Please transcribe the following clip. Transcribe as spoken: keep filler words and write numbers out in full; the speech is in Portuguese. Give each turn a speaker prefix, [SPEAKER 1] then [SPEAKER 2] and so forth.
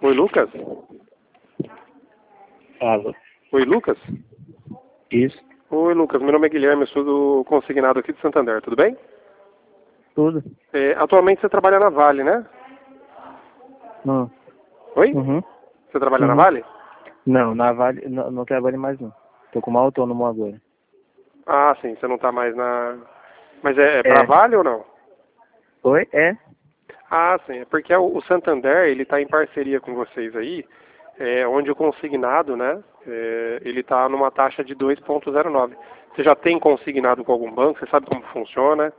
[SPEAKER 1] Oi, Lucas?
[SPEAKER 2] Alô?
[SPEAKER 1] Oi, Lucas?
[SPEAKER 2] Isso.
[SPEAKER 1] Oi, Lucas. Meu nome é Guilherme, eu sou do consignado aqui de Santander, tudo bem?
[SPEAKER 2] Tudo?
[SPEAKER 1] É, atualmente você trabalha na Vale, né?
[SPEAKER 2] Não.
[SPEAKER 1] Oi?
[SPEAKER 2] Uhum.
[SPEAKER 1] Você trabalha na
[SPEAKER 2] Uhum.
[SPEAKER 1] Vale?
[SPEAKER 2] Não, na Vale, não, não trabalho mais não. Tô como autônomo agora.
[SPEAKER 1] Ah, sim, você não tá mais na... Mas é, é pra
[SPEAKER 2] É.
[SPEAKER 1] Vale ou não?
[SPEAKER 2] Oi? É?
[SPEAKER 1] Ah, sim, é porque o, o Santander, ele tá em parceria com vocês aí, é, onde o consignado, né, é, ele tá numa taxa de dois ponto zero nove. Você já tem consignado com algum banco? Você sabe como funciona?